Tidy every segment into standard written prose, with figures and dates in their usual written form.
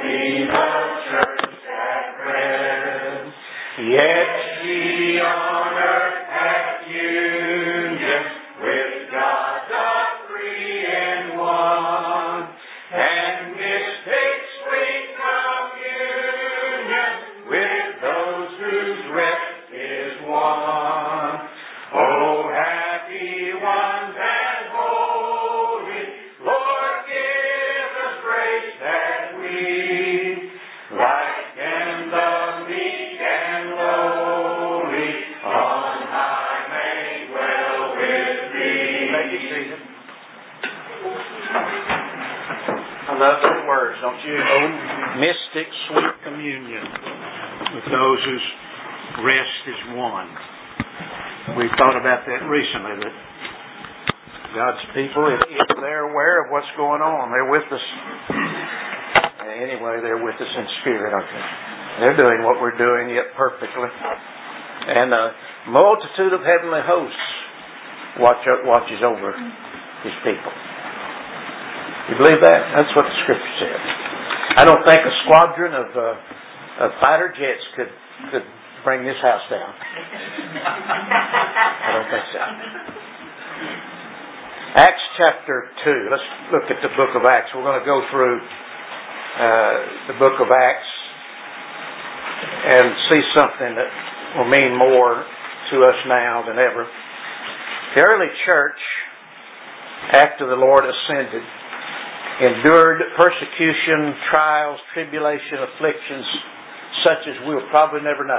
be the church at rest. Yet she on earth hath union with God the three in one, and mistakes sweet communion with those whose rest is won. Oh, happy ones and holy, Lord, give us grace that we, like in the meek and lowly, on high may dwell with thee. Thank you, Jesus. I love those words, don't you? Oh, mystic sweet communion with those whose rest is won. We thought about that recently, that God's people, if they're aware of what's going on, they're with us. Anyway, they're with us in spirit, aren't they? They're doing what we're doing, yet perfectly. And a multitude of heavenly hosts watches over His people. You believe that? That's what the Scripture says. I don't think a squadron of fighter jets could bring this house down. I don't think so. Acts chapter 2. Let's look at the book of Acts. We're going to go through the book of Acts and see something that will mean more to us now than ever. The early church, after the Lord ascended, endured persecution, trials, tribulation, afflictions, such as we'll probably never know.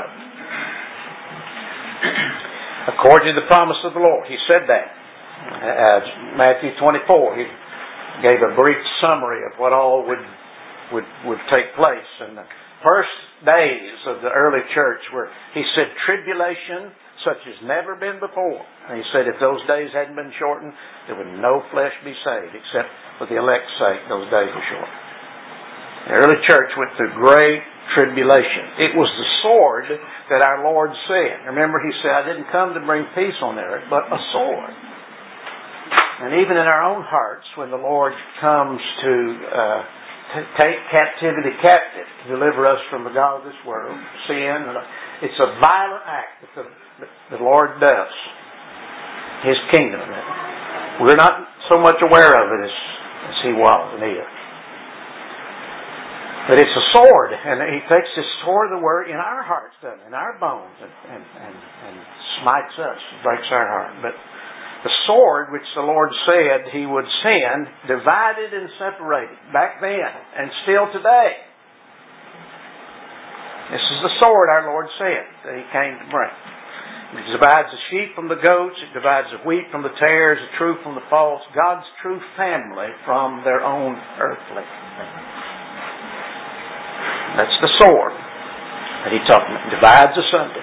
According to the promise of the Lord. He said that. Matthew 24, He gave a brief summary of what all would take place. And the first days of the early church were, He said, tribulation such as never been before. And He said if those days hadn't been shortened, there would no flesh be saved, except for the elect's sake, those days were short. The early church went through great tribulation. It was the sword that our Lord said. Remember, He said, I didn't come to bring peace on earth, but a sword. And even in our own hearts, when the Lord comes to take captivity captive, to deliver us from the God of this world, sin, it's a violent act that the Lord does. His kingdom. We're not so much aware of it as He was and is. But it's a sword, and He takes this sword of the Word in our hearts, in our bones, and smites us, breaks our heart. But the sword which the Lord said He would send, divided and separated, back then, and still today. This is the sword our Lord said that He came to bring. It divides the sheep from the goats, it divides the wheat from the tares, the true from the false, God's true family from their own earthly. That's the sword that He talked about. Divides asunder.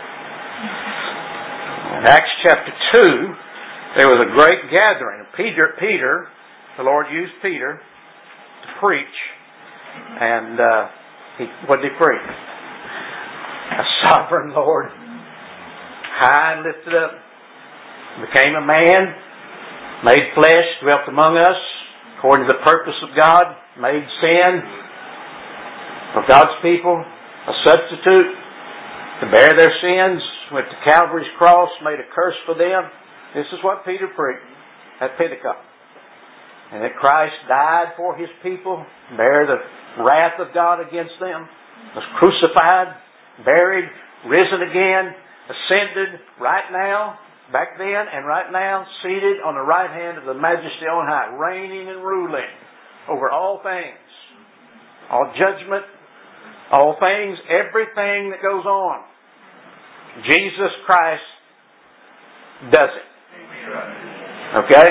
In Acts chapter 2, there was a great gathering. Peter, the Lord used Peter to preach. And what did he preach? A sovereign Lord, high and lifted up, became a man, made flesh, dwelt among us, according to the purpose of God, made sin for God's people, a substitute to bear their sins, went to Calvary's cross, made a curse for them. This is what Peter preached at Pentecost. And that Christ died for His people, bare the wrath of God against them, was crucified, buried, risen again, ascended right now, back then and right now, seated on the right hand of the Majesty on high, reigning and ruling over all things, all judgment, all things, everything that goes on. Jesus Christ does it. Okay?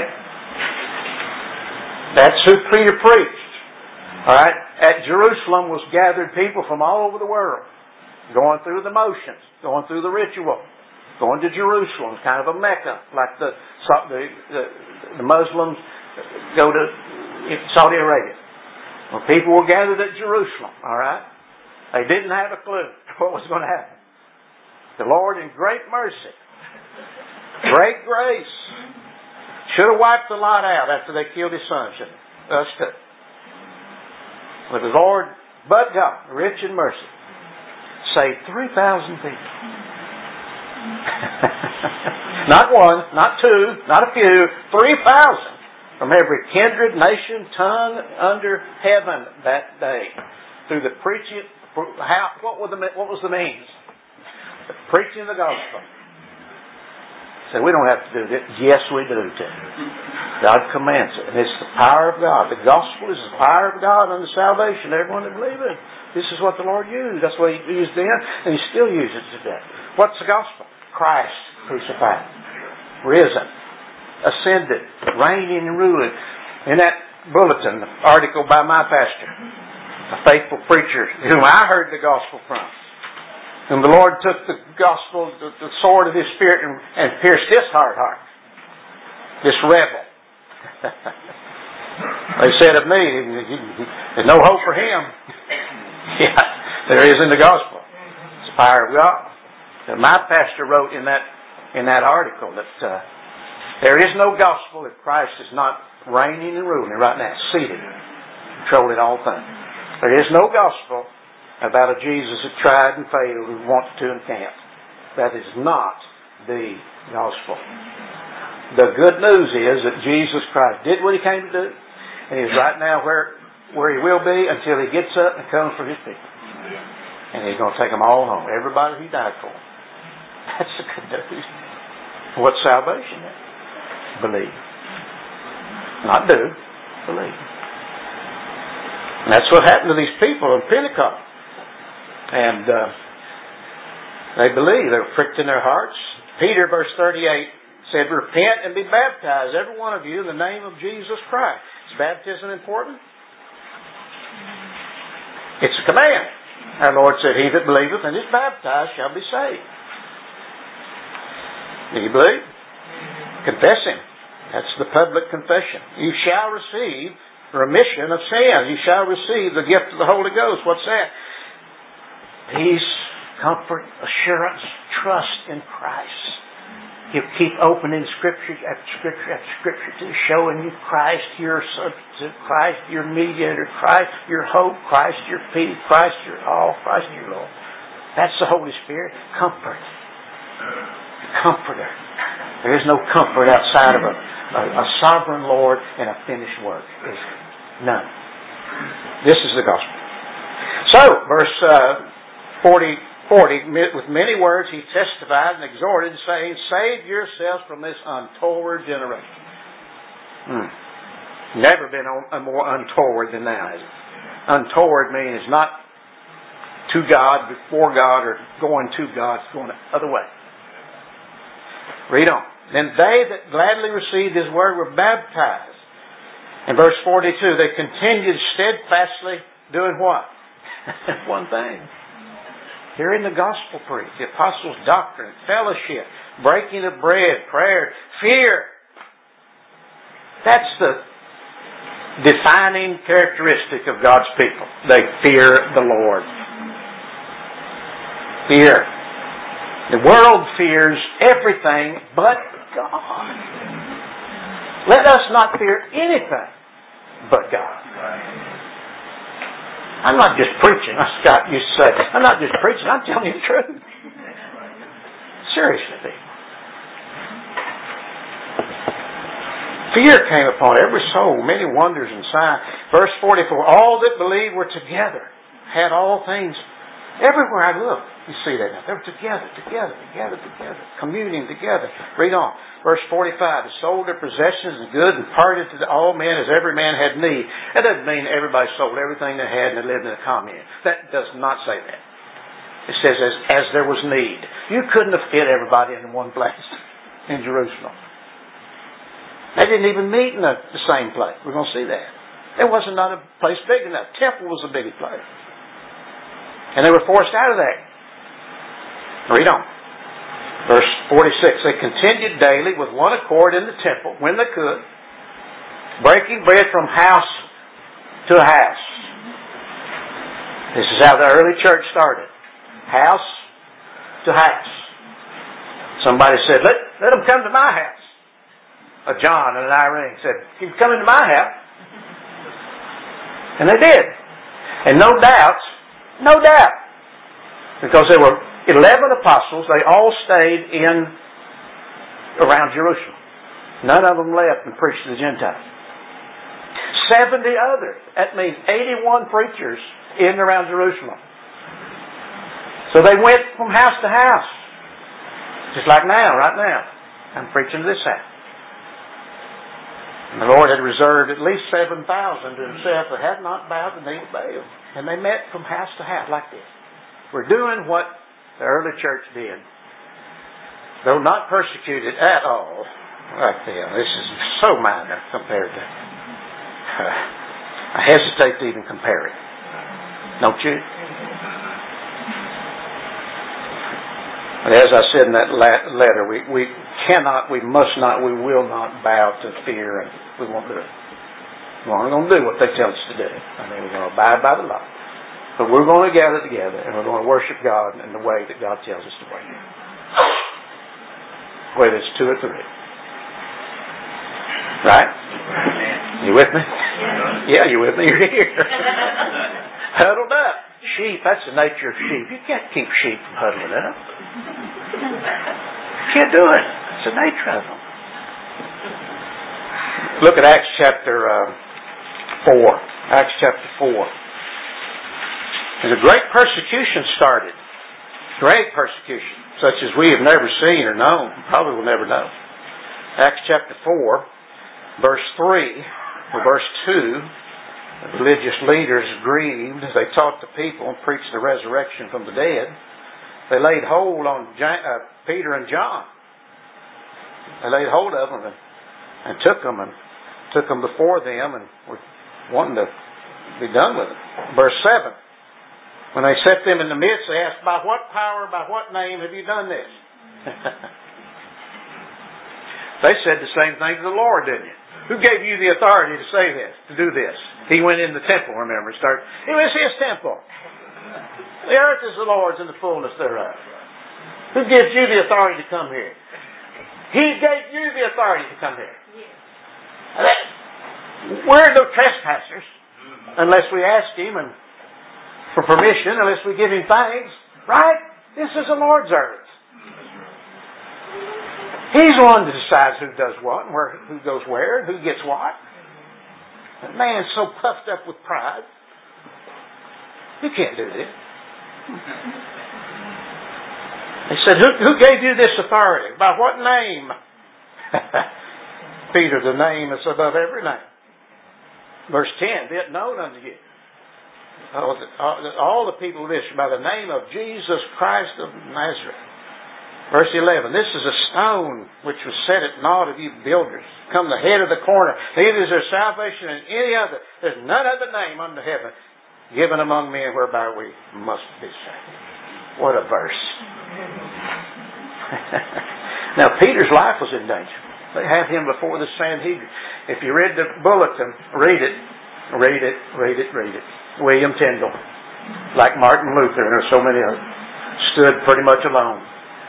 That's who Peter preached. Alright? At Jerusalem was gathered people from all over the world, going through the motions, going through the ritual, going to Jerusalem, kind of a Mecca, like the Muslims go to Saudi Arabia. Well, people were gathered at Jerusalem, alright? They didn't have a clue what was going to happen. The Lord, in great mercy, great grace, should have wiped the lot out after they killed His Son, shouldn't He? Us too. But the Lord but God, rich in mercy, saved 3,000 people. Not one, not two, not a few, 3,000 from every kindred, nation, tongue under heaven that day. Through the preaching, what was the means? The preaching of the gospel. So we don't have to do that. Yes, we do too. God commands it. And it's the power of God. The gospel is the power of God unto salvation. Everyone that believes it. This is what the Lord used. That's what He used then, and He still uses it today. What's the gospel? Christ crucified, risen, ascended, reigning and ruling. In that bulletin, the article by my pastor, a faithful preacher whom I heard the gospel from. And the Lord took the gospel, the sword of His Spirit, and pierced his hard heart. This rebel. They said of me, there's no hope for him. Yeah, there is in the gospel. It's the power of God. And my pastor wrote in that article that there is no gospel if Christ is not reigning and ruling right now, seated, controlling all things. There is no gospel about a Jesus that tried and failed, who wants to and can't. That is not the gospel. The good news is that Jesus Christ did what He came to do, and He's right now where He will be until He gets up and comes for His people. And He's going to take them all home. Everybody He died for. That's the good news. What's salvation? Believe. Not do. Believe. And that's what happened to these people on Pentecost. And they believe. They were pricked in their hearts. Peter, verse 38, said, repent and be baptized, every one of you, in the name of Jesus Christ. Is baptism important? It's a command. Our Lord said, he that believeth and is baptized shall be saved. Do you believe? Confess Him. That's the public confession. You shall receive remission of sin. You shall receive the gift of the Holy Ghost. What's that? Peace, comfort, assurance, trust in Christ. You keep opening Scripture after Scripture after Scripture to showing you Christ, your substitute, Christ, your mediator, Christ, your hope, Christ, your peace, Christ, your all, Christ, your Lord. That's the Holy Spirit. Comfort. Comforter. There is no comfort outside of a sovereign Lord and a finished work. There's none. This is the gospel. So, verse 40, with many words He testified and exhorted, saying, save yourselves from this untoward generation. Never been more untoward than now, is it? Untoward means not to God, before God, or going to God. It's going the other way. Read on. Then they that gladly received His word were baptized. In verse 42, they continued steadfastly doing what? One thing. Hearing the gospel preached, the apostles' doctrine, fellowship, breaking of bread, prayer, fear. That's the defining characteristic of God's people. They fear the Lord. Fear. The world fears everything but God. Let us not fear anything but God. I'm not just preaching. Scott used to say, I'm not just preaching, I'm telling you the truth. Seriously, people. Fear came upon every soul, many wonders and signs. Verse 44, all that believed were together, had all things. Everywhere I look, you see that now. They were together, communing together. Read on. Verse 45, they sold their possessions and goods and parted to all men as every man had need. That doesn't mean everybody sold everything they had and they lived in a commune. That does not say that. It says as there was need. You couldn't have fit everybody in one place in Jerusalem. They didn't even meet in the same place. We're going to see that. There wasn't not a place big enough. Temple was the biggest place. And they were forced out of that. Read on. Verse 46, they continued daily with one accord in the temple when they could, breaking bread from house to house. This is how the early church started. House to house. Somebody said, let them come to my house. A John and an Irene said, you can come into my house. And they did. And no doubt, because there were 11 apostles, they all stayed around Jerusalem. None of them left and preached to the Gentiles. 70 others. That means 81 preachers in and around Jerusalem. So they went from house to house. Just like now, right now. I'm preaching to this house. And the Lord had reserved at least 7,000 to Himself that had not bowed the knee to Baal. And they met from house to house like this. We're doing what the early church did. Though not persecuted at all. Like them. This is so minor compared to... I hesitate to even compare it. Don't you? But as I said in that letter, we cannot, we must not, we will not bow to fear, and we won't do it. We're only going to do what they tell us to do. I mean, we're going to abide by the law. But we're going to gather together, and we're going to worship God in the way that God tells us to worship. Whether it's 2 or 3. Right? You with me? Yeah, you with me? You're here. Huddled up. Sheep, that's the nature of sheep. You can't keep sheep from huddling up. You can't do it. It's the nature of them. Look at Acts chapter 4. Acts chapter 4. There's a great persecution started. Great persecution. Such as we have never seen or known. Probably will never know. Acts chapter 4, verse 3, or verse 2. The religious leaders grieved as they taught the people and preached the resurrection from the dead. They laid hold on Peter and John. They laid hold of them and took them before them and were wanting to be done with them. Verse 7. When they set them in the midst, they asked, by what power, by what name have you done this? They said the same thing to the Lord, didn't you? Who gave you the authority to say this, to do this? He went in the temple, remember. It was His temple. The earth is the Lord's and the fullness thereof. Who gives you the authority to come here? He gave you the authority to come here. We're no trespassers unless we ask Him and for permission, unless we give Him thanks. Right? This is the Lord's earth. He's the one that decides who does what and who goes where and who gets what. That man's so puffed up with pride. You can't do this. They said, who gave you this authority? By what name? Peter, the name is above every name. Verse 10, be it known unto you. All the people of Israel, by the name of Jesus Christ of Nazareth. Verse 11, this is a stone which was set at naught of you builders. Come the head of the corner. Neither is there salvation in any other. There's none other name under heaven given among men whereby we must be saved. What a verse. Now Peter's life was in danger. They had him before the Sanhedrin. If you read the bulletin, read it. William Tyndale, like Martin Luther, and there are so many others, stood pretty much alone.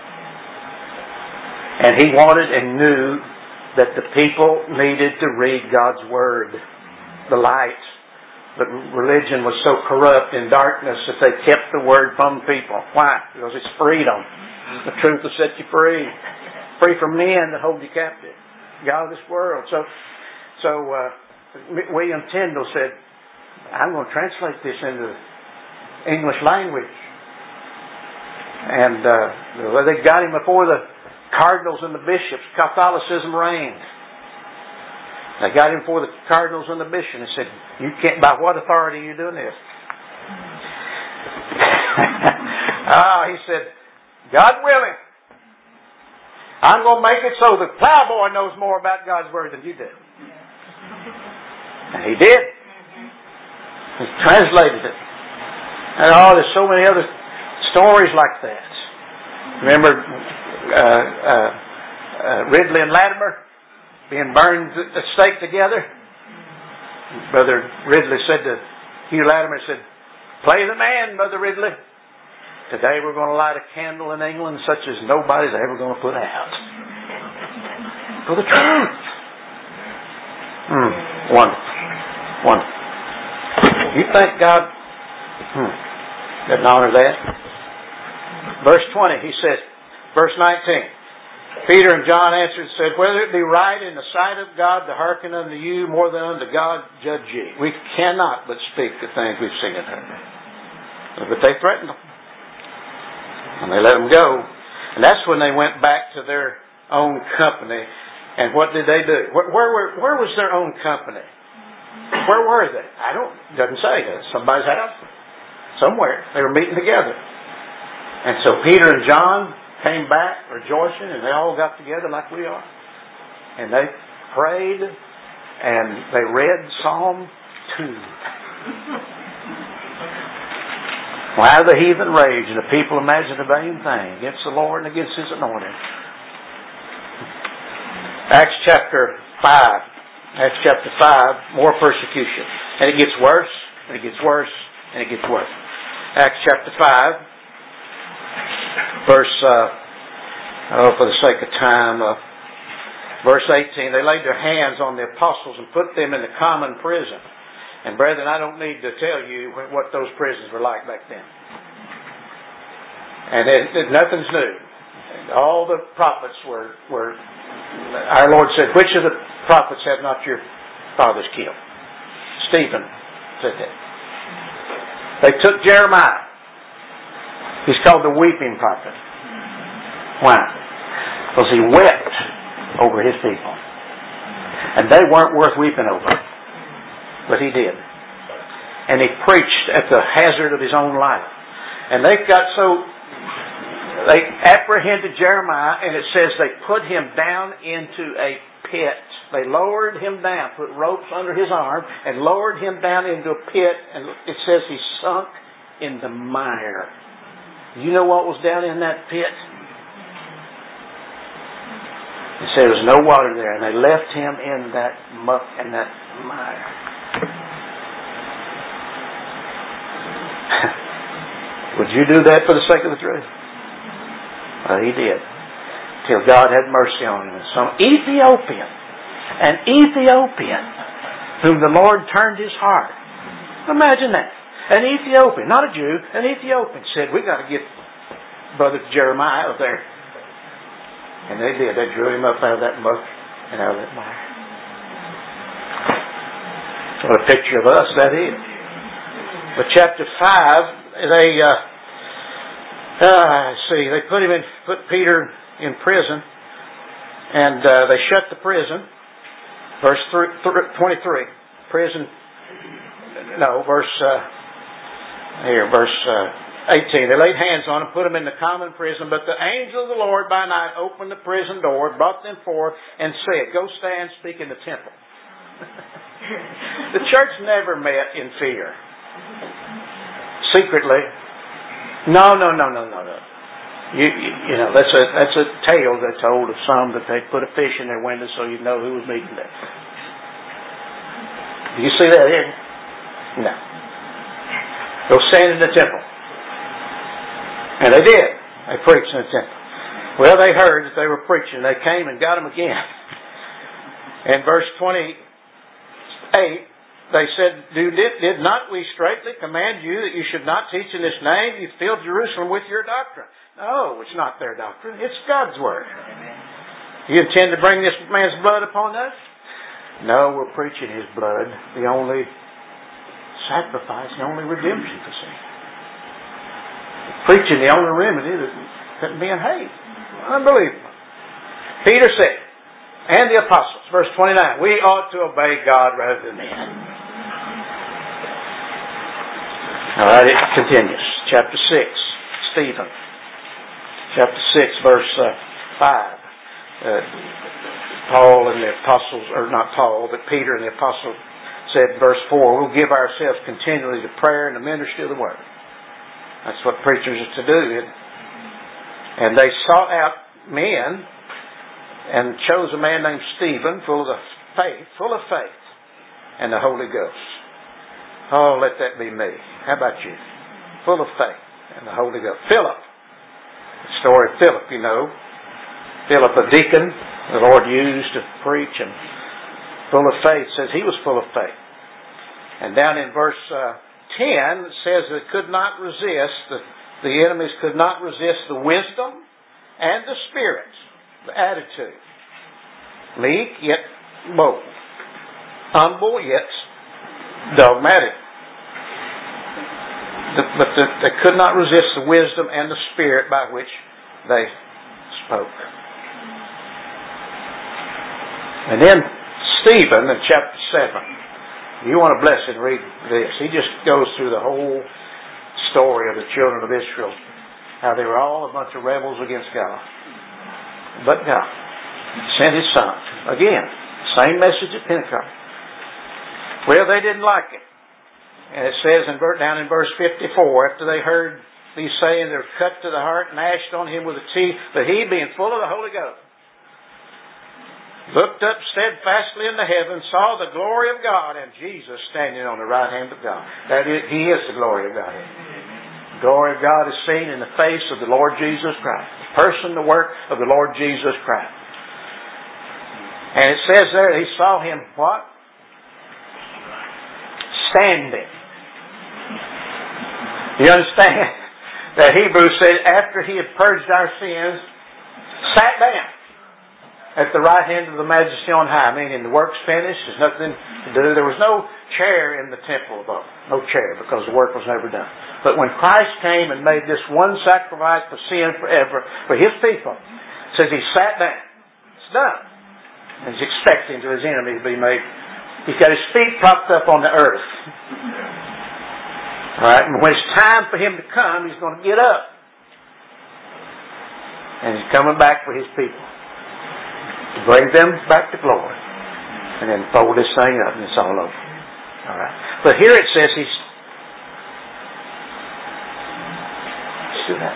And he wanted and knew that the people needed to read God's Word. The light. But religion was so corrupt in darkness that they kept the Word from people. Why? Because it's freedom. The truth will set you free. Free from men that hold you captive. God of this world. So William Tyndale said, I'm going to translate this into English language. And they got him before the cardinals and the bishops. Catholicism reigned. They got him before the cardinals and the bishops and said, "You can't. By what authority are you doing this?" He said, "God willing, I'm going to make it so the plowboy knows more about God's Word than you do." And he did. He translated it. And there's so many other stories like that. Remember Ridley and Latimer being burned at the stake together? Brother Ridley said to Hugh Latimer, "Play the man, Brother Ridley. Today we're going to light a candle in England such as nobody's ever going to put out. For the truth." Wonderful. You think God Doesn't honor that. Verse 20, he says, verse 19, Peter and John answered and said, whether it be right in the sight of God to hearken unto you more than unto God, judge ye. We cannot but speak the things we've seen and heard. But they threatened them. And they let them go. And that's when they went back to their own company. And what did they do? Where was their own company? Where were they? Doesn't say. Somebody's house. Somewhere. They were meeting together. And so Peter and John came back rejoicing, and they all got together like we are. And they prayed, and they read Psalm 2. Why the heathen rage, and the people imagine a vain thing against the Lord and against His anointed. Acts chapter 5, more persecution. And it gets worse, and it gets worse, and it gets worse. Acts chapter 5. Verse, for the sake of time, verse 18, they laid their hands on the apostles and put them in the common prison. And brethren, I don't need to tell you what those prisons were like back then. And nothing's new. And all the prophets were, our Lord said, which of the prophets have not your fathers killed? Stephen said that. They took Jeremiah. He's called the weeping prophet. Why? Because he wept over his people. And they weren't worth weeping over. But he did. And he preached at the hazard of his own life. And they apprehended Jeremiah, and it says they put him down into a pit. They lowered him down, put ropes under his arm, and lowered him down into a pit. And it says he sunk in the mire. You know what was down in that pit? It said there was no water there, and they left him in that muck and that mire. Would you do that for the sake of the truth? Well, he did. Till God had mercy on him. And some Ethiopian, whom the Lord turned his heart. Imagine that. An Ethiopian, not a Jew, an Ethiopian said, we got to get Brother Jeremiah out there. And they did. They drew him up out of that muck and out of that mire. What a picture of us that is. But chapter 5, they put Peter in prison, and they shut the prison. Verse 23. Verse 18. They laid hands on him, put him in the common prison, but the angel of the Lord by night opened the prison door, brought them forth, and said, go stand, speak in the temple. The church never met in fear. Secretly. No. You know, that's a tale they told of some that they put a fish in their window so you'd know who was meeting there. Do you see that here? No. Go stand in the temple. And they did. They preached in the temple. Well, they heard that they were preaching. They came and got them again. In verse 28, they said, did not we straitly command you that you should not teach in this name? You filled Jerusalem with your doctrine. No, it's not their doctrine. It's God's word. You intend to bring this man's blood upon us? No, we're preaching his blood. The only sacrifice, the only redemption for sin. Preaching the only remedy that men hate. Unbelievable. Peter said, and the apostles, verse 29, we ought to obey God rather than men. All right, it continues. Chapter 6, Stephen. Chapter 6, verse 5. Paul and the apostles, or not Paul, but Peter and the apostles said, verse 4, we'll give ourselves continually to prayer and the ministry of the word. That's what preachers are to do. And they sought out men and chose a man named Stephen, full of faith, and the Holy Ghost. Oh, let that be me. How about you? Full of faith and the Holy Ghost. Philip. The story of Philip, you know. Philip, a deacon, the Lord used to preach, and full of faith, says he was full of faith. And down in verse 10, it says they could not resist, the enemies could not resist the wisdom and the spirit, the attitude. Meek, yet bold. Humble, yet dogmatic. But they could not resist the wisdom and the spirit by which they spoke. And then Stephen in chapter 7. You want to bless and read this. He just goes through the whole story of the children of Israel. How they were all a bunch of rebels against God. But God sent His Son. Again, same message at Pentecost. Well, they didn't like it. And it says down in verse 54, after they heard these sayings, they were cut to the heart and gnashed on him with the teeth. But he, being full of the Holy Ghost, looked up steadfastly into heaven, saw the glory of God, and Jesus standing on the right hand of God. That is, He is the glory of God. The glory of God is seen in the face of the Lord Jesus Christ. The person, the work of the Lord Jesus Christ. And it says there, he saw Him what? Standing. You understand? That Hebrew said, after He had purged our sins, sat down at the right hand of the Majesty on high, meaning the work's finished, there's nothing to do. There was no chair in the temple above. No chair, because the work was never done. But when Christ came and made this one sacrifice for sin forever, for His people, it says He sat down. It's done. And He's expecting to His enemy to be made. He's got His feet propped up on the earth. Alright, and when it's time for Him to come, He's going to get up. And He's coming back for His people. To bring them back to glory. And then fold this thing up and it's all over. Alright. But here it says He's... See that?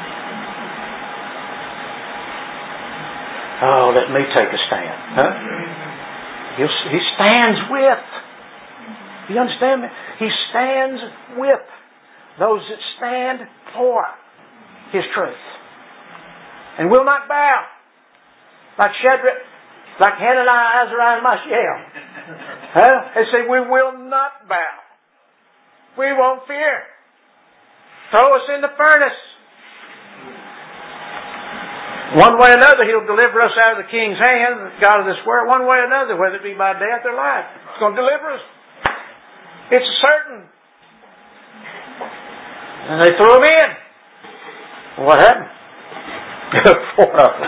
Oh, let me take a stand. Huh? He stands with. You understand me? He stands with those that stand for His truth. And will not bow. Like Shadrach, like Hananiah, Azariah, and Mishael. Huh? They say, we will not bow. We won't fear. Throw us in the furnace. One way or another, He'll deliver us out of the king's hand, the God of this world. One way or another, whether it be by death or life. He's going to deliver us. It's certain. And they threw Him in. What happened? 4 of them.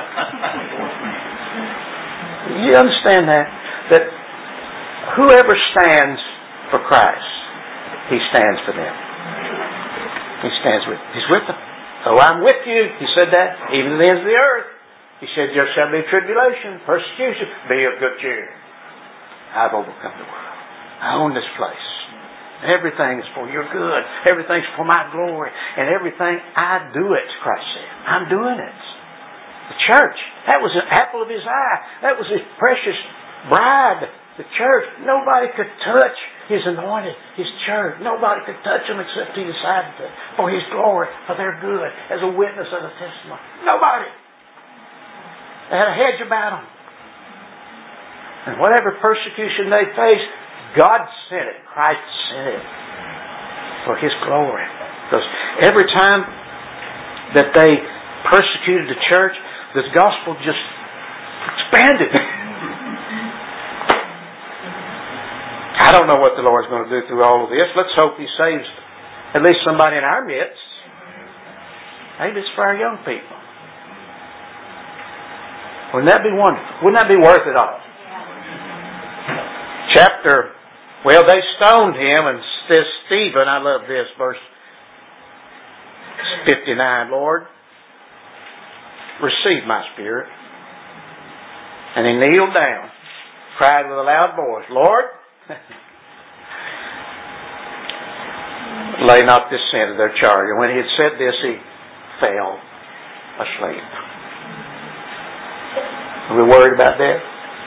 You understand that? That whoever stands for Christ, He stands for them. He stands with them. He's with them. Oh, I'm with you. He said that. Even to the ends of the earth. He said, there shall be tribulation, persecution. Be of good cheer. I've overcome the world. I own this place. Everything is for your good. Everything's for my glory. And everything, I do it, Christ said. I'm doing it. The church, that was an apple of His eye. That was His precious bride, the church. Nobody could touch His anointed, His church. Nobody could touch them except He decided to, for His glory, for their good, as a witness of the testimony. Nobody. They had a hedge about them. And whatever persecution they faced, God sent it. Christ sent it for His glory. Because every time that they persecuted the church, the gospel just expanded. I don't know what the Lord's going to do through all of this. Let's hope He saves at least somebody in our midst. Maybe it's for our young people. Wouldn't that be wonderful? Wouldn't that be worth it all? They stoned Him, and says Stephen, I love this, verse 59, Lord, receive my spirit. And he kneeled down, cried with a loud voice, Lord, lay not this sin to their charge. And when he had said this, he fell asleep. Are we worried about that?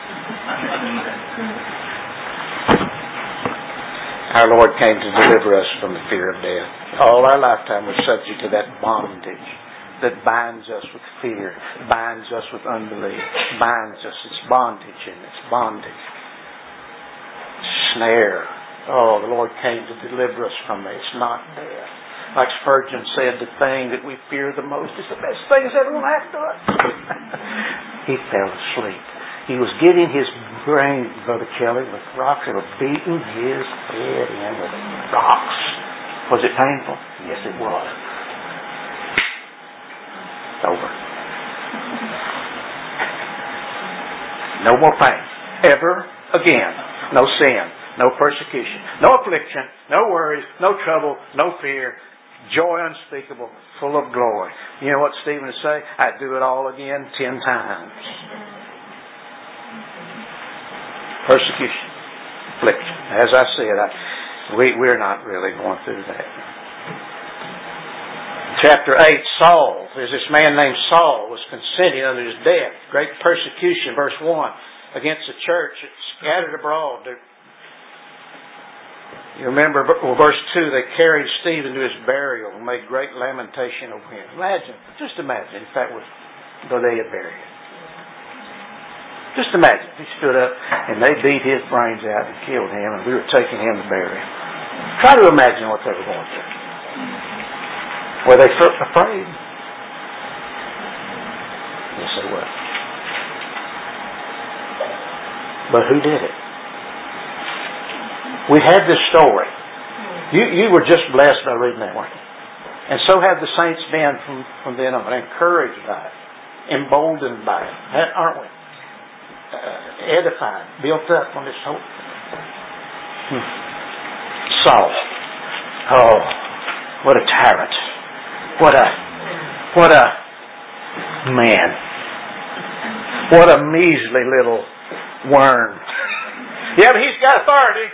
Our Lord came to deliver us from the fear of death. All our lifetime we're subject to that bondage that binds us with fear, binds us with unbelief, binds us. It's bondage, and it's bondage. Snare Oh, the Lord came to deliver us from this, not death. Like Spurgeon said, the thing that we fear the most is the best thing that's ever going to happen to us. He fell asleep. He was getting his brain, Brother Kelly, with rocks that were beating his head in with rocks. Was it painful? Yes, it was. It's over. No more pain. Ever again. No sin. No persecution. No affliction. No worries. No trouble. No fear. Joy unspeakable. Full of glory. You know what Stephen would say? I'd do it all again 10 times. Persecution. Affliction. As I said, we're not really going through that. Chapter 8, Saul. There's this man named Saul was consenting unto his death. Great persecution, verse 1, against the church. It's scattered abroad. You remember, verse 2, they carried Stephen to his burial and made great lamentation over him. Just imagine if that was the day of burial. Just imagine, he stood up and they beat his brains out and killed him and we were taking him to bury him. Try to imagine what they were going through. Were they afraid? Yes, they were. But who did it? We had this story. You were just blessed by reading that, weren't you? And so have the saints been from then on, encouraged by it, emboldened by it, aren't we? Edified, built up on this hope. Saul. Oh, what a tyrant. What a man. What a measly little worm. Yeah, but he's got authority.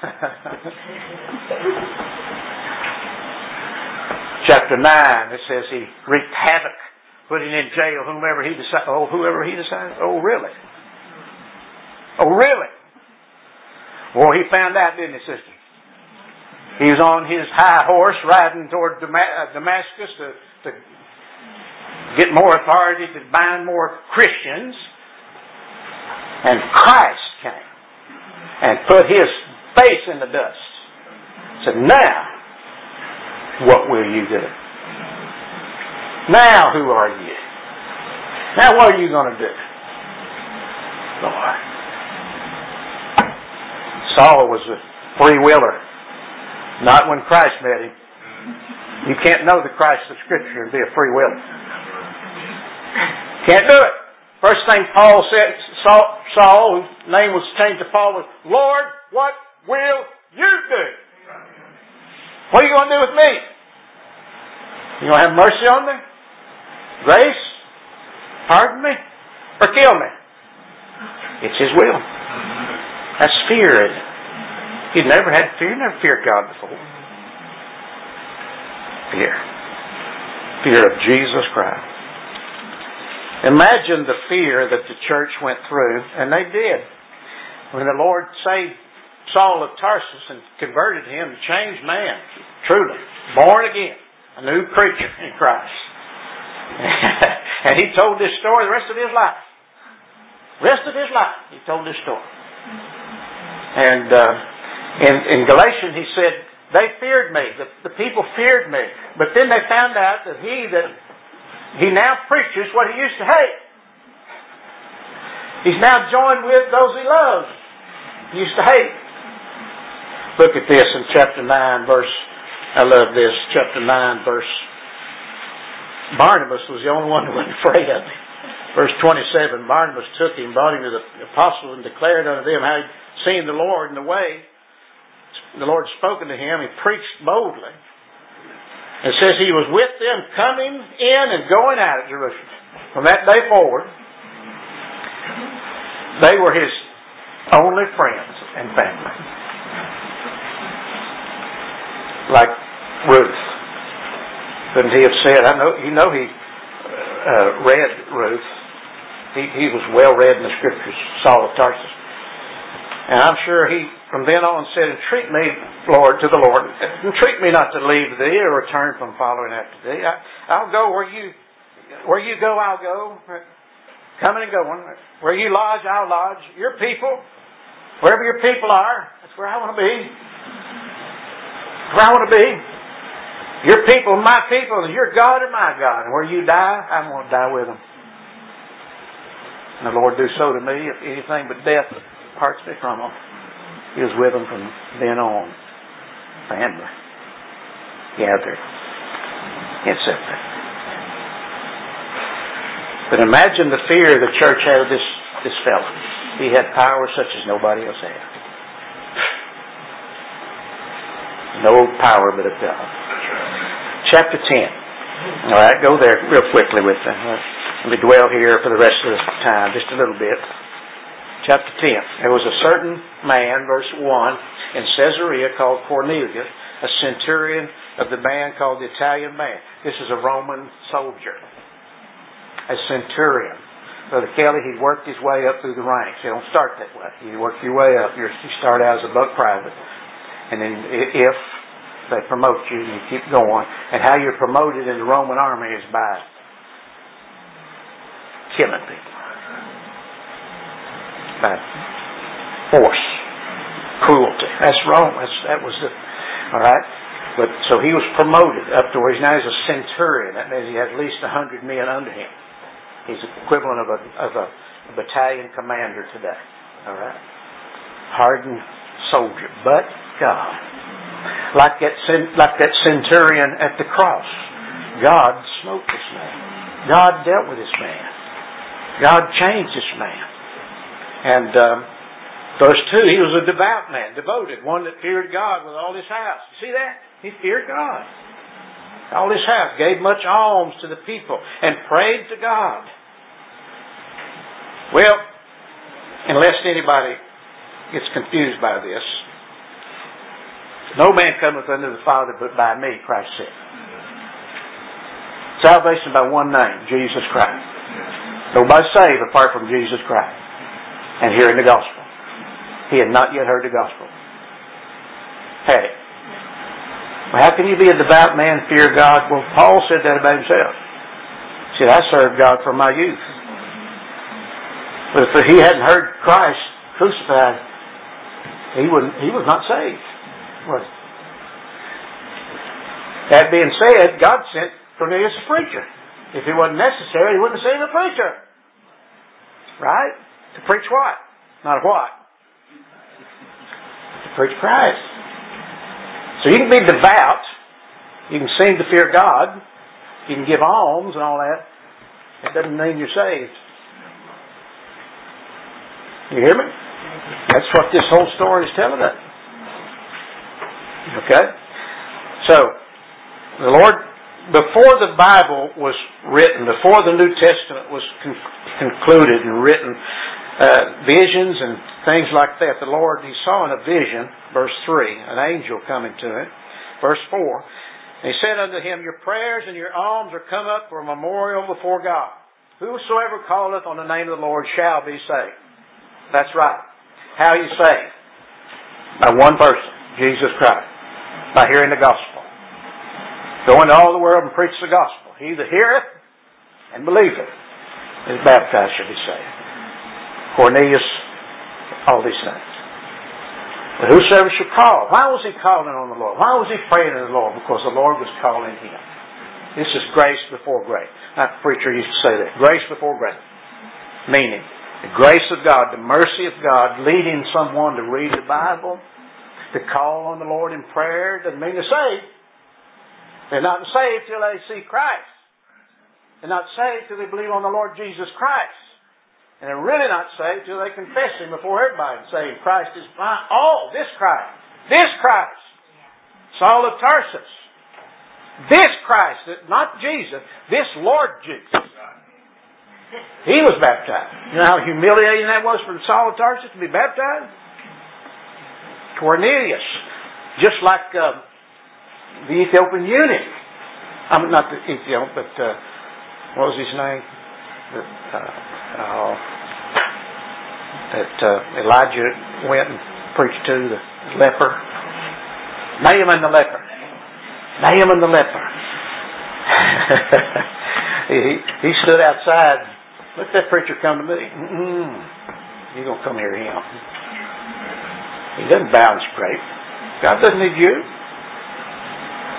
Chapter 9, it says he wreaked havoc, putting in jail whoever he decided. Oh, really? Oh, really? Well, he found out, didn't he, sister? He was on his high horse riding toward Damascus to get more authority, to bind more Christians. And Christ came and put his face in the dust. Said, now, what will you do? Now, who are you? Now, what are you going to do? Lord. Saul was a free-willer. Not when Christ met him. You can't know the Christ of Scripture and be a free-willer. Can't do it. First thing Paul said, Saul, whose name was changed to Paul, was, Lord, what will you do? What are you going to do with me? You going to have mercy on me? Grace? Pardon me? Or kill me? It's His will. That's fear, isn't it? You've never had fear. You never feared God before. Fear. Fear of Jesus Christ. Imagine the fear that the church went through, and they did. When the Lord saved Saul of Tarsus and converted him, a changed man, truly, born again, a new creature in Christ. And he told this story the rest of his life. He told this story. And in Galatians he said, they feared me. The people feared me. But then they found out that he now preaches what he used to hate. He's now joined with those he loves. He used to hate. Look at this in chapter 9 verse, I love this, chapter 9 verse, Barnabas was the only one who wasn't afraid of him. Verse 27, Barnabas took him, brought him to the apostles, and declared unto them how he'd seen the Lord in the way. The Lord spoken to him. He preached boldly. It says he was with them coming in and going out of Jerusalem. From that day forward, they were his only friends and family. Like Ruth. Couldn't he have said, he read Ruth. He was well read in the Scriptures, Saul of Tarsus. And I'm sure he, from then on, said, entreat me, Lord, to the Lord. Entreat me not to leave thee or return from following after thee. I'll go where you go, I'll go. Coming and going. Where you lodge, I'll lodge. Your people, wherever your people are, that's where I want to be. Where I want to be. Your people are my people, and your God are my God. And where you die, I'm going to die with them. And the Lord do so to me, if anything but death parts me from them. He was with them from then on. Family. Gathered. Etc. But imagine the fear the church had of this fellow. He had power such as nobody else had. No power but of God. Chapter 10. All right, go there real quickly with me. Let me dwell here for the rest of the time, just a little bit. Chapter 10. There was a certain man, verse 1, in Caesarea called Cornelius, a centurion of the band called the Italian band. This is a Roman soldier. A centurion. Brother Kelly, he worked his way up through the ranks. You don't start that way. You work your way up. You start out as a buck private. And then if they promote you, you keep going. And how you're promoted in the Roman army is by killing people. By force. Cruelty. That's wrong. That was the... All right? But so he was promoted up to where he's now he's a centurion. That means he had at least 100 men under him. He's equivalent of a battalion commander today. All right? Hardened soldier. But God. Like that centurion at the cross. God smote this man. God dealt with this man. God changed this man. And verse 2, he was a devout man, devoted, one that feared God with all his house. See that? He feared God. All his house, gave much alms to the people, and prayed to God. Well, unless anybody gets confused by this, no man cometh unto the Father but by me, Christ said. Salvation by one name, Jesus Christ. Nobody saved apart from Jesus Christ and hearing the gospel. He had not yet heard the gospel. Had it. Well, how can you be a devout man and fear God? Well, Paul said that about himself. He said, I served God from my youth. But if he hadn't heard Christ crucified, he was not saved. Was he? That being said, God sent Cornelius a preacher. If it wasn't necessary, he wouldn't have sent a preacher. Right? To preach what? Not what? To preach Christ. So you can be devout. You can seem to fear God. You can give alms and all that. It doesn't mean you're saved. You hear me? That's what this whole story is telling us. Okay? So, the Lord, before the Bible was written, before the New Testament was concluded and written, visions and things like that, the Lord, He saw in a vision, verse 3, an angel coming to Him. Verse 4, and He said unto him, your prayers and your alms are come up for a memorial before God. Whosoever calleth on the name of the Lord shall be saved. That's right. How are you saved? By one person, Jesus Christ. By hearing the gospel. Go into all the world and preach the gospel. He that heareth and believeth is baptized shall be saved. Cornelius, all these things. But whosoever shall call. Why was he calling on the Lord? Why was he praying to the Lord? Because the Lord was calling him. This is grace before grace. Not the preacher used to say that. Grace before grace. Meaning, the grace of God, the mercy of God, leading someone to read the Bible, to call on the Lord in prayer, doesn't mean they're saved. They're not saved till they see Christ. They're not saved till they believe on the Lord Jesus Christ. And they're really not saved till they confess Him before everybody and say, Christ is mine. Oh, this Christ. Saul of Tarsus. This Christ, not Jesus, this Lord Jesus. He was baptized. You know how humiliating that was for Saul of Tarsus to be baptized? Cornelius. Just like the Ethiopian eunuch. I mean, not the Ethiopian, but what was his name? That Elijah went and preached to the leper. Naaman the leper. Naaman the leper. He stood outside. Let that preacher come to me. You're going to come hear him. He doesn't bow and scrape. God doesn't need you.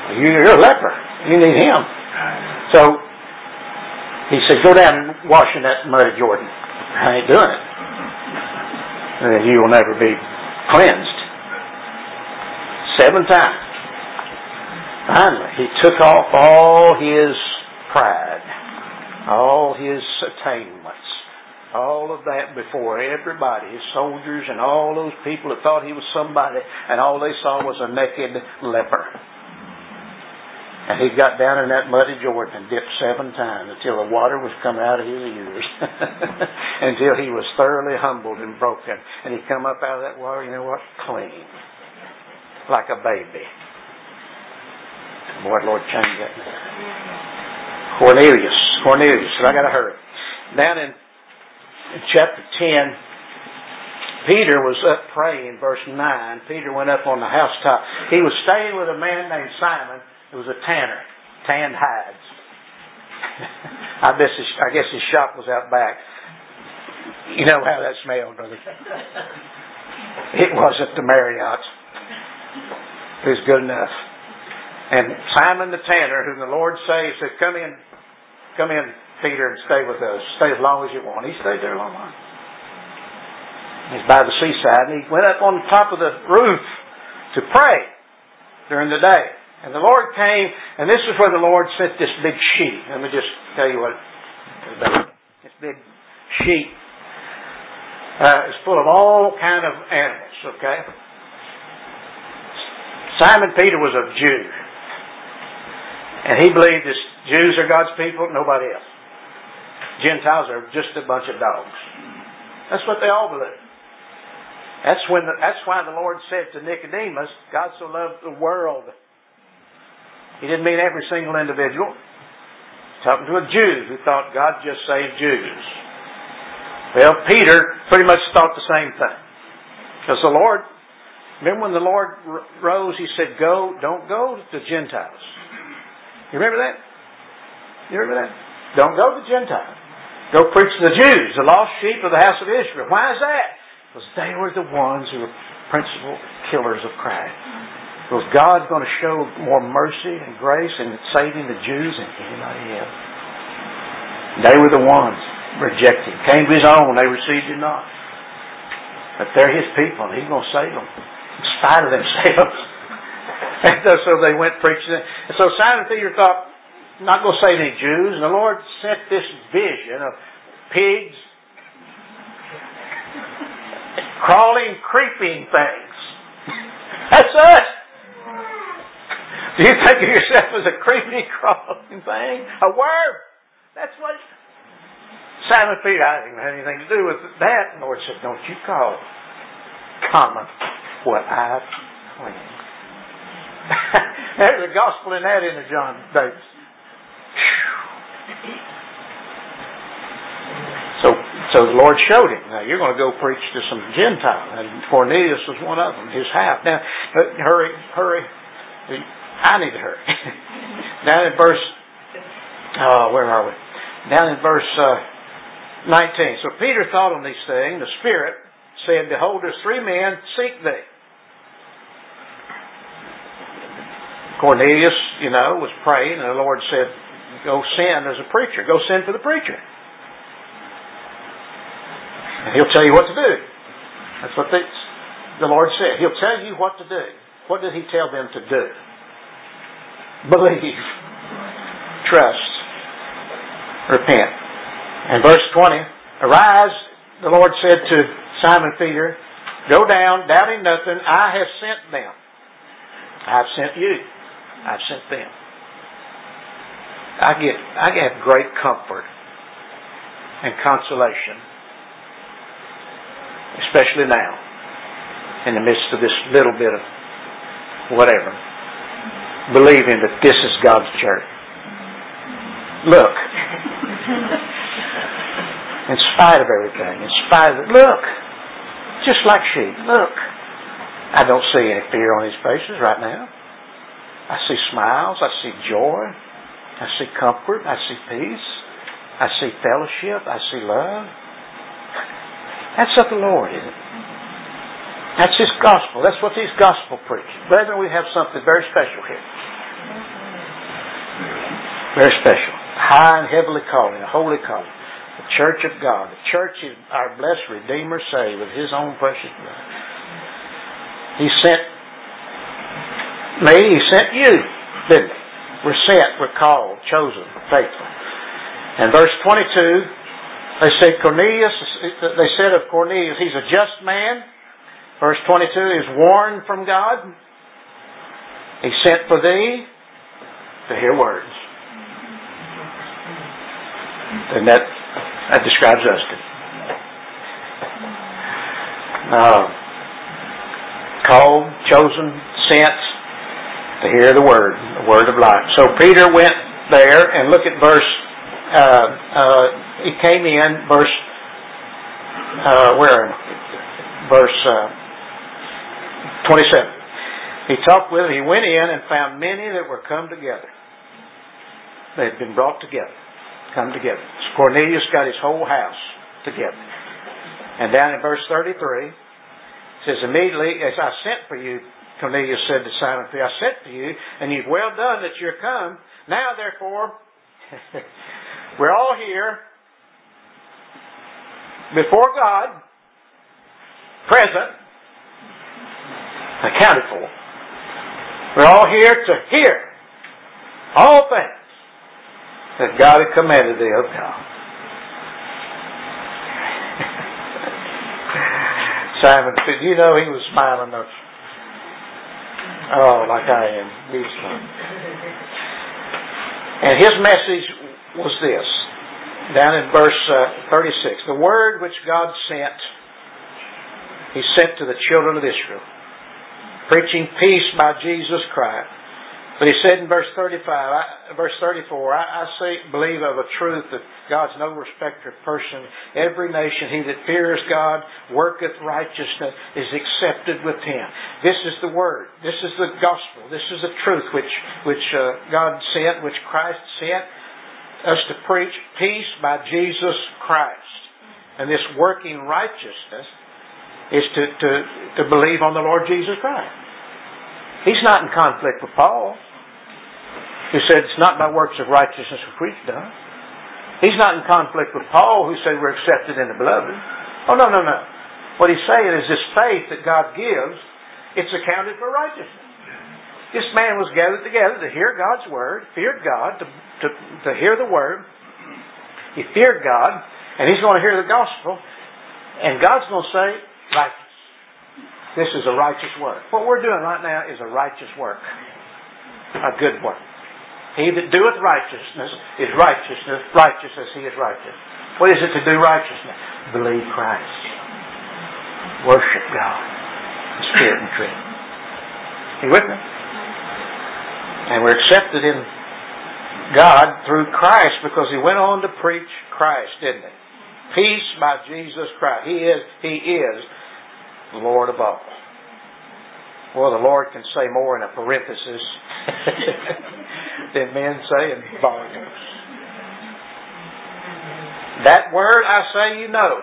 You're a leper. You need Him. So he said, go down and wash in that muddy Jordan. I ain't doing it. And you will never be cleansed. 7 times. Finally, he took off all his pride, all his attainments, all of that before everybody, his soldiers and all those people that thought he was somebody, and all they saw was a naked leper. And he got down in that muddy Jordan and dipped 7 times until the water was coming out of his ears. Until he was thoroughly humbled and broken. And he come up out of that water, you know what? Clean. Like a baby. Boy, Lord, change that now. Cornelius. I got to hurry. Down in chapter 10, Peter was up praying, verse 9. Peter went up on the housetop. He was staying with a man named Simon. It was a tanner, tanned hides. I guess his shop was out back. You know how that smelled, brother. It wasn't the Marriott. It was good enough. And Simon the tanner, whom the Lord saved, said, come in, Peter, and stay with us. Stay as long as you want. He stayed there a long time. He's by the seaside, and he went up on the top of the roof to pray during the day. And the Lord came, and this is where the Lord sent this big sheet. Let me just tell you what. This big sheet is full of all kind of animals, okay? Simon Peter was a Jew. And he believed that Jews are God's people, nobody else. Gentiles are just a bunch of dogs. That's what they all believe. That's why the Lord said to Nicodemus, God so loved the world. He didn't mean every single individual. Talking to a Jew who thought God just saved Jews. Well, Peter pretty much thought the same thing. Because the Lord, remember when the Lord rose, He said, don't go to Gentiles. You remember that? Don't go to Gentiles. Go preach to the Jews, the lost sheep of the house of Israel. Why is that? Because they were the ones who were principal killers of Christ. Was God going to show more mercy and grace in saving the Jews than anybody else? They were the ones rejected. Came to His own, they received Him not. But they're His people, and He's going to save them in spite of themselves. And so they went preaching. And so Simon Peter thought, not going to save any Jews. And the Lord sent this vision of pigs, crawling, creeping things. That's us. Do you think of yourself as a creepy, crawling thing? A worm? That's what... Simon Peter, I didn't have anything to do with that. And the Lord said, don't you call common what I've cleansed. There's a gospel in that in the John Davis. So the Lord showed him. Now you're going to go preach to some Gentiles. And Cornelius was one of them, his house. Now, hurry. I need to hurry. Down in verse, where are we? Down in verse 19. So Peter thought on these things. The Spirit said, behold, there's 3 men seek thee. Cornelius, was praying, and the Lord said, go send, there's a preacher. Go send for the preacher. And he'll tell you what to do. That's what the Lord said. He'll tell you what to do. What did He tell them to do? Believe. Trust. Repent. And verse 20, arise, the Lord said to Simon Peter, go down, doubting nothing, I have sent them. I've sent you. I've sent them. I get great comfort and consolation, especially now, in the midst of this little bit of whatever, believing that this is God's church. Look, in spite of everything, look, just like sheep, look. I don't see any fear on His faces right now. I see smiles, I see joy, I see comfort, I see peace, I see fellowship, I see love. That's of the Lord, isn't it? That's His gospel. That's what His gospel preaches. Brethren, we have something very special here. Very special. High and heavenly calling, a holy calling. The church of God. The church is our blessed Redeemer saved with His own precious blood. He sent me, He sent you, didn't He? We're sent, we're called, chosen, faithful. And verse 22, they said of Cornelius, he's a just man. Verse 22, he's warned from God. He sent for thee to hear words. And that describes us. Called, chosen, sent to hear the word of life. So Peter went there, and look at verse. He came in verse. Verse 27. He talked with him. He went in and found many that were come together. They had been brought together. Come together. So Cornelius got his whole house together. And down in verse 33, it says, immediately, as I sent for you, Cornelius said to Simon Peter, I sent for you, and you've well done that you're come. Now, therefore, we're all here before God, present, accounted for. We're all here to hear all things that God had commanded thee of God. Simon said, you know he was smiling. Oh, like I am. He was smiling. And his message was this. Down in verse 36. The word which God sent, He sent to the children of Israel, preaching peace by Jesus Christ. But He said in verse 34, I believe of a truth that God's no respecter of person. Every nation, he that fears God, worketh righteousness, is accepted with Him. This is the word. This is the gospel. This is the truth which God sent, which Christ sent us to preach peace by Jesus Christ. And this working righteousness is to believe on the Lord Jesus Christ. He's not in conflict with Paul, who said it's not by works of righteousness which we've done. He's not in conflict with Paul, who said we're accepted in the beloved. Oh, no. What he's saying is this faith that God gives, it's accounted for righteousness. This man was gathered together to hear God's word, feared God, to hear the word. He feared God, and he's going to hear the gospel, and God's going to say, righteous. This is a righteous work. What we're doing right now is a righteous work. A good work. He that doeth righteousness is righteous as he is righteous. What is it to do righteousness? Believe Christ. Worship God in spirit and truth. Are you with me? And we're accepted in God through Christ because He went on to preach Christ, didn't He? Peace by Jesus Christ. He is the Lord of all. Well, the Lord can say more in a parenthesis than men say in volumes. That word I say, you know.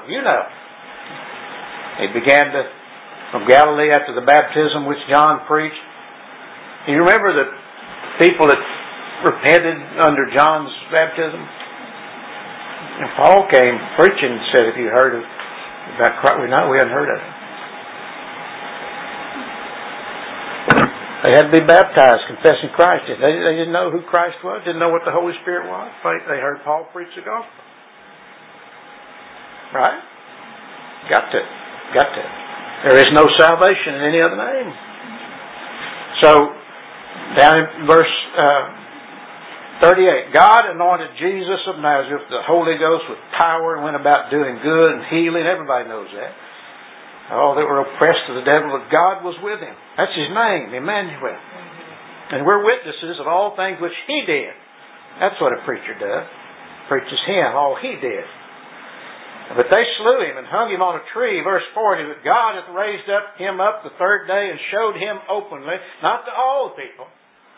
He began from Galilee after the baptism which John preached. You remember the people that repented under John's baptism? And Paul came preaching and said, "Have you heard about Christ?" We hadn't heard of it. They had to be baptized, confessing Christ. They didn't know who Christ was, didn't know what the Holy Spirit was. They heard Paul preach the gospel. Right? Got to. There is no salvation in any other name. So, down in verse 38, God anointed Jesus of Nazareth with the Holy Ghost with power and went about doing good and healing. Everybody knows that. All that were oppressed of the devil, but God was with him. That's His name, Emmanuel. And we're witnesses of all things which He did. That's what a preacher does. Preaches Him, all He did. But they slew Him and hung Him on a tree. Verse 40, but God hath raised Him up the third day and showed Him openly, not to all the people,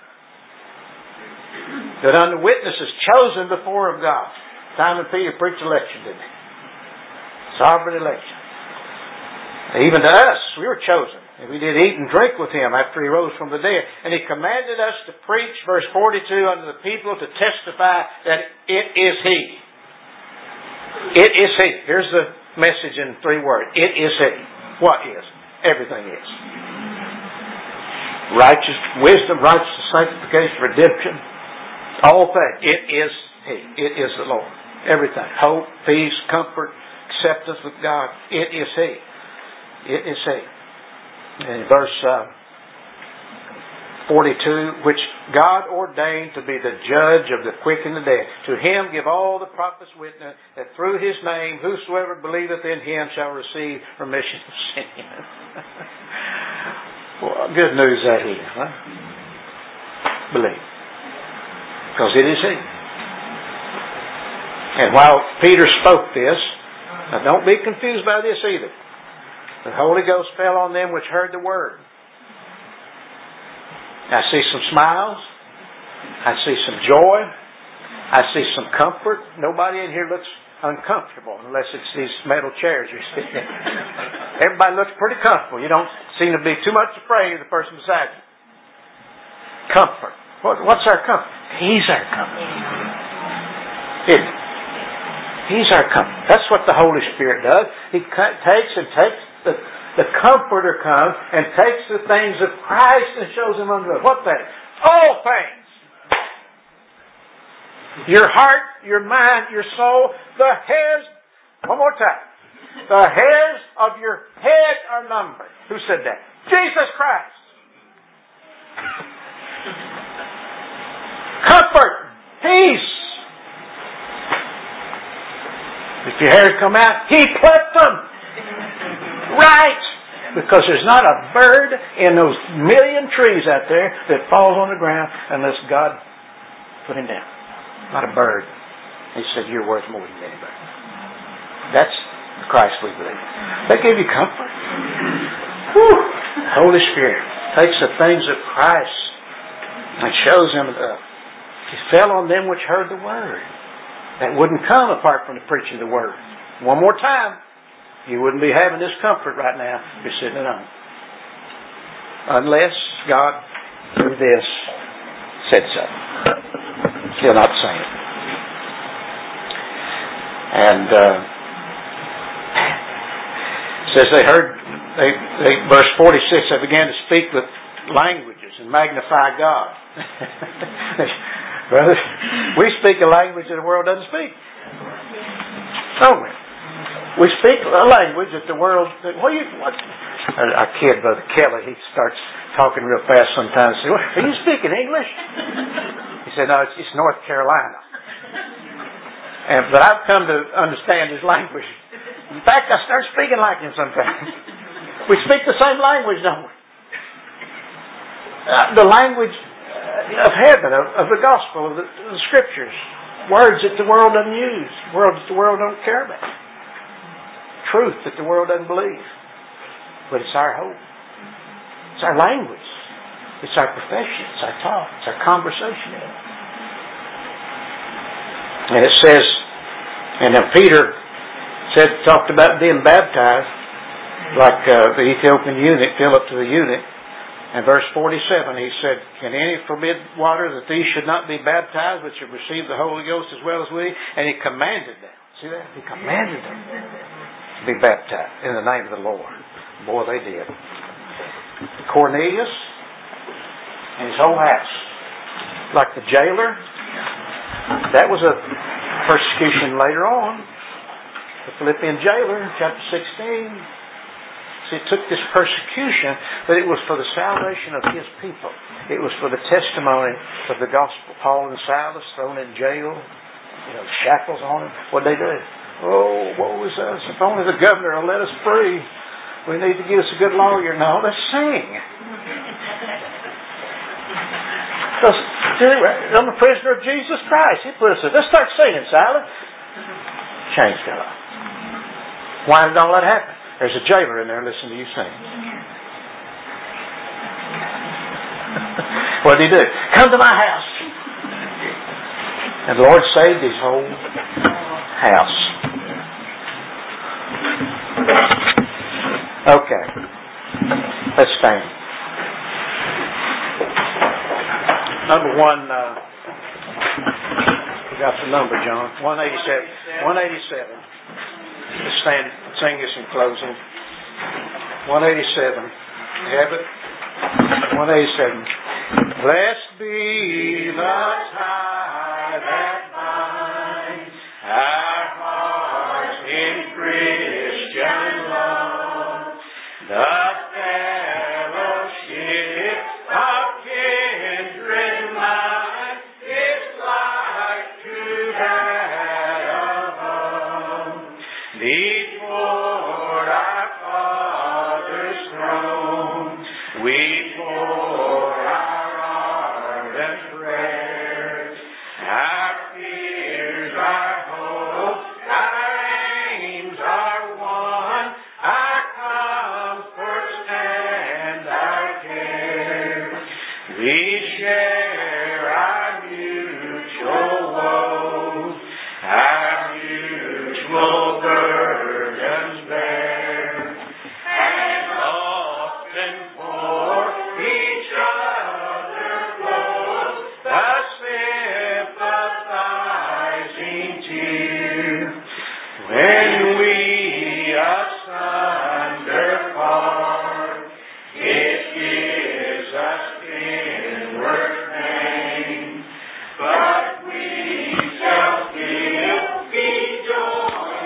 but unto witnesses chosen before of God. Simon Peter preached election, didn't he? Sovereign election. Even to us, we were chosen. And we did eat and drink with Him after He rose from the dead. And He commanded us to preach, verse 42, unto the people to testify that it is He. It is He. Here's the message in 3 words. It is He. What is? Everything is. Righteous wisdom, righteous sanctification, redemption. All things. It is He. It is the Lord. Everything. Hope, peace, comfort, acceptance with God. It is He. It is He. In verse 42, which God ordained to be the judge of the quick and the dead. To Him give all the prophets witness that through His name whosoever believeth in Him shall receive remission of sin. Well, good news that is, huh? Believe. Because it is He. And while Peter spoke this, now don't be confused by this either. The Holy Ghost fell on them which heard the Word. I see some smiles. I see some joy. I see some comfort. Nobody in here looks uncomfortable unless it's these metal chairs you're sitting in. Everybody looks pretty comfortable. You don't seem to be too much afraid of the person beside you. Comfort. What's our comfort? He's our comfort. Isn't it? He's our comfort. That's what the Holy Spirit does. He takes the Comforter comes and takes the things of Christ and shows them unto us. What things? All things. Your heart, your mind, your soul, the hairs. One more time. The hairs of your head are numbered. Who said that? Jesus Christ. Comfort. Peace. If your hairs come out, He plucked them. Right. Because there's not a bird in those million trees out there that falls on the ground unless God put him down. Not a bird. He said, you're worth more than anybody. That's Christ we believe. That gave you comfort. Whew. The Holy Spirit takes the things of Christ and shows them up. He fell on them which heard the Word. That wouldn't come apart from the preaching of the Word. One more time. You wouldn't be having this comfort right now if you're sitting at home. Unless God, through this, said so. He'll not say it. And says verse 46, they began to speak with languages and magnify God. Brother, we speak a language that the world doesn't speak. Don't we? We speak a language that the world... Our kid, Brother Kelly, he starts talking real fast sometimes. Say, are you speaking English? He said, no, it's North Carolina. But I've come to understand his language. In fact, I start speaking like him sometimes. We speak the same language, don't we? The language of heaven, of the gospel, of the scriptures. Words that the world doesn't use. Words that the world don't care about. Truth that the world doesn't believe. But it's our hope. It's our language. It's our profession. It's our talk. It's our conversation. And it says, and then Peter talked about being baptized, like the Ethiopian eunuch, Philip to the eunuch. And verse 47, he said, can any forbid water that these should not be baptized, which have received the Holy Ghost as well as we? And he commanded them. See that? He commanded them to be baptized in the name of the Lord. Boy, they did. Cornelius and his whole house. Like the jailer, that was a persecution later on. The Philippian jailer, chapter 16. See, it took this persecution, but it was for the salvation of his people. It was for the testimony of the gospel. Paul and Silas thrown in jail, shackles on them. What'd they do? Oh, woe is us. If only the governor will let us free. We need to give us a good lawyer. No, let's sing. Because I'm a prisoner of Jesus Christ. He put us there. Let's start singing, Silas. Chains fell off. Why did all that happen? There's a jailer in there listening to you sing. What did he do? Come to my house. And the Lord saved his whole house. Okay. Let's stand. Number one, we got the number, John. 187. 187. Let's stand, sing this in closing. 187. You have it? 187. Blessed be the tie that binds our hearts in Christian love. The fellowship of kindred minds is like to that above. Before our Father's throne, we pour our ardent prayers, our fears.